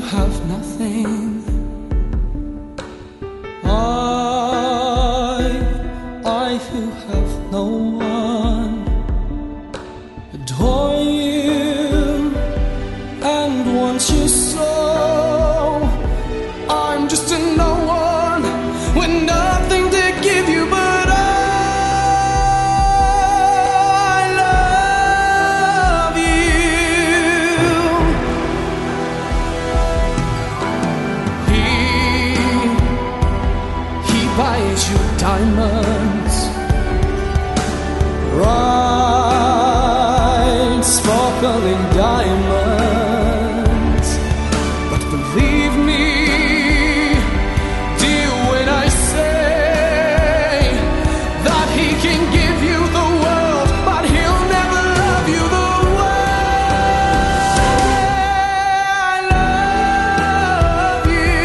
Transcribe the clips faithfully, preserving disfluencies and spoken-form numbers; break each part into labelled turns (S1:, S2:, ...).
S1: have nothing, I, I who have no one, adore you and want you so. I'm just a no one with nothing to give you, but I love you. He, he buys you diamonds, bright sparkling diamonds, but believe me, dear, when I say that he can give you the world, but he'll never love you the way I love you.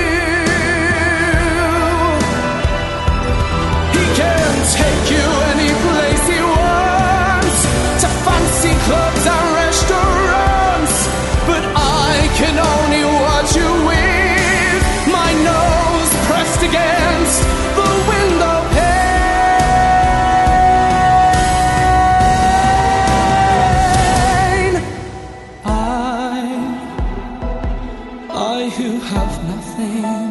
S1: He can take you any place he wants, to fancy clubs and restaurants, but I can only watch you with my nose pressed against the window pane. I, I who have nothing,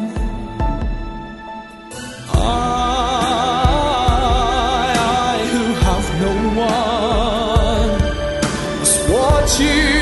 S1: I, I who have no one, must watch you